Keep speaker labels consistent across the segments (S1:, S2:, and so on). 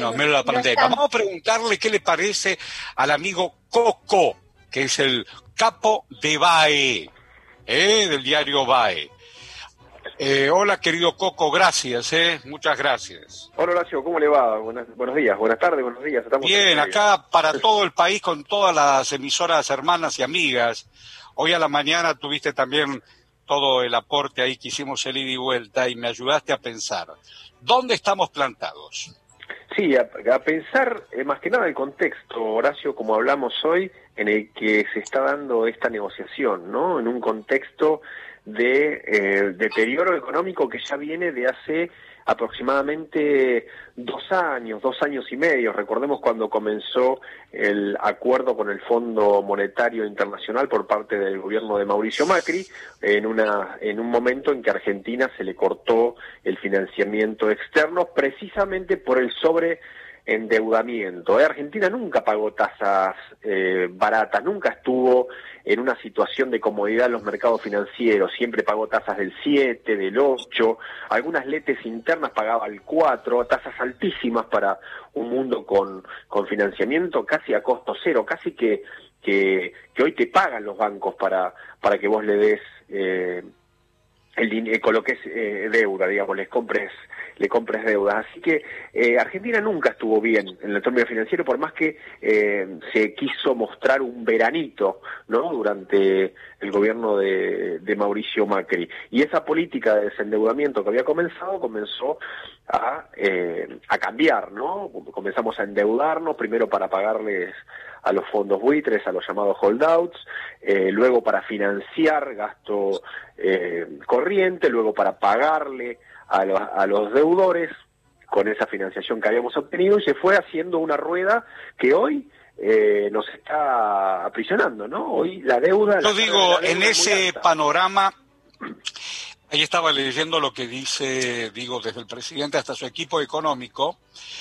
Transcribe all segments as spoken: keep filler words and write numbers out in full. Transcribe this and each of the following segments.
S1: bueno, en medio de la pandemia. Vamos a preguntarle qué le parece al amigo Coco, que es el capo de B A E, ¿eh? del diario B A E. Eh, hola, querido Coco, gracias, ¿eh? muchas gracias.
S2: Hola, Horacio, ¿cómo le va? Buenas, buenos días, buenas tardes, buenos días. Estamos
S1: Bien, acá para todo el país con todas las emisoras hermanas y amigas. Hoy a la mañana tuviste también todo el aporte ahí que hicimos el ida y vuelta y me ayudaste a pensar. ¿Dónde estamos plantados?
S2: Sí, a, a pensar eh, más que nada el contexto, Horacio, como hablamos hoy, en el que se está dando esta negociación, ¿no? En un contexto de eh, deterioro económico que ya viene de hace aproximadamente dos años, dos años y medio. Recordemos cuando comenzó el acuerdo con el Fondo Monetario Internacional por parte del gobierno de Mauricio Macri, en una en un momento en que a Argentina se le cortó el financiamiento externo precisamente por el sobreendeudamiento. Argentina nunca pagó tasas eh, baratas, nunca estuvo en una situación de comodidad en los mercados financieros, siempre pagó tasas del siete, del ocho, algunas letes internas pagaba el cuatro, tasas altísimas para un mundo con, con financiamiento casi a costo cero, casi que, que, que hoy te pagan los bancos para, para que vos le des eh, el dinero, coloques eh, deuda, digamos, les compres le compres deuda. Así que eh, Argentina nunca estuvo bien en el término financiero, por más que eh, se quiso mostrar un veranito, ¿no? Durante el gobierno de, de Mauricio Macri. Y esa política de desendeudamiento que había comenzado, comenzó a, eh, a cambiar, ¿no? Comenzamos a endeudarnos, primero para pagarles a los fondos buitres, a los llamados holdouts, eh, luego para financiar gasto eh, corriente, luego para pagarle a los, a los deudores con esa financiación que habíamos obtenido, y se fue haciendo una rueda que hoy eh, nos está aprisionando, ¿no? Hoy la deuda...
S1: Yo
S2: la
S1: digo,
S2: deuda
S1: en ese panorama, ahí estaba leyendo lo que dice, digo, desde el presidente hasta su equipo económico,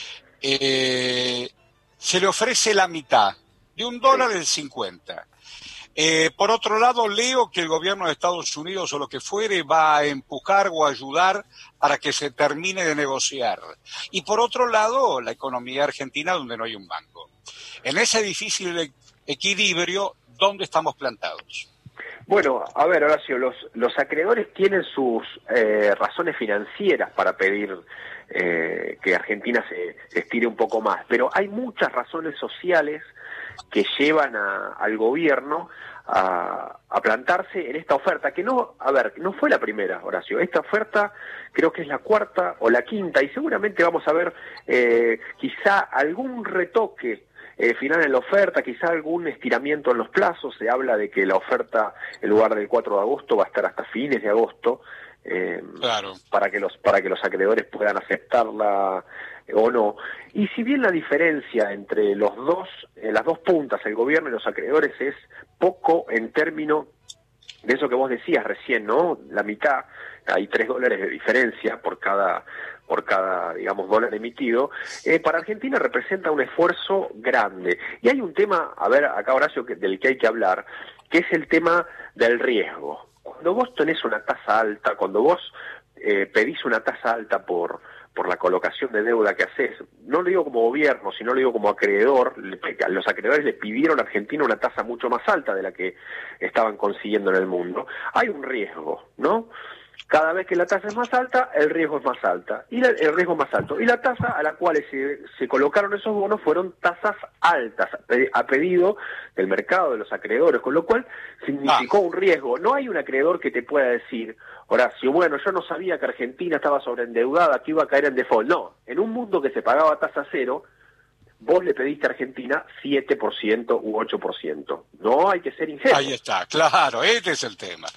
S1: eh, se le ofrece la mitad, de un dólar el cincuenta. Eh, por otro lado, leo que el gobierno de Estados Unidos o lo que fuere va a empujar o ayudar para que se termine de negociar. Y por otro lado, la economía argentina donde no hay un banco. En ese difícil equilibrio, ¿dónde estamos plantados?
S2: Bueno, a ver, Horacio, los, los acreedores tienen sus eh, razones financieras para pedir eh, que Argentina se, se estire un poco más, pero hay muchas razones sociales que llevan a, al gobierno a, a plantarse en esta oferta, que no, a ver, no fue la primera, Horacio, esta oferta creo que es la cuarta o la quinta, y seguramente vamos a ver eh, quizá algún retoque eh, final en la oferta, quizá algún estiramiento en los plazos. Se habla de que la oferta, en lugar del cuatro de agosto, va a estar hasta fines de agosto, eh, claro. para que los para que los acreedores puedan aceptarla o no. Y si bien la diferencia entre los dos, eh, las dos puntas, el gobierno y los acreedores, es poco en términos de eso que vos decías recién, ¿no? La mitad, hay tres dólares de diferencia por cada, por cada, digamos, dólar emitido, eh, para Argentina representa un esfuerzo grande. Y hay un tema, a ver, acá Horacio, que, del que hay que hablar, que es el tema del riesgo. Cuando vos tenés una tasa alta, cuando vos eh, pedís una tasa alta por por la colocación de deuda que haces, no lo digo como gobierno, sino lo digo como acreedor, los acreedores le pidieron a Argentina una tasa mucho más alta de la que estaban consiguiendo en el mundo. Hay un riesgo, ¿no? Cada vez que la tasa es más alta, el riesgo es más alta, y la, el riesgo más alto. Y la tasa a la cual se, se colocaron esos bonos fueron tasas altas, a pedido del mercado, de los acreedores, con lo cual significó un riesgo. No hay un acreedor que te pueda decir, Horacio, bueno, yo no sabía que Argentina estaba sobreendeudada, que iba a caer en default. No, en un mundo que se pagaba tasa cero, vos le pediste a Argentina siete por ciento u ocho por ciento. No hay que ser ingenuo.
S1: Ahí está, claro, este es el tema.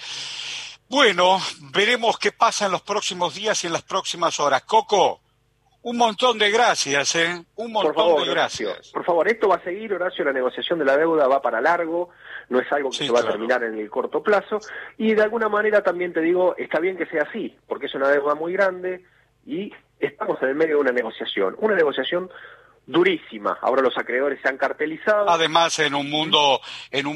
S1: Bueno, veremos qué pasa en los próximos días y en las próximas horas. Coco, un montón de gracias, ¿eh? Un montón por favor, de gracias.
S2: Horacio, por favor, esto va a seguir, Horacio, la negociación de la deuda va para largo, no es algo que sí, se va claro. a terminar en el corto plazo, y de alguna manera también te digo, está bien que sea así, porque es una deuda muy grande y estamos en el medio de una negociación, una negociación durísima. Ahora los acreedores se han cartelizado.
S1: Además, en un mundo, en un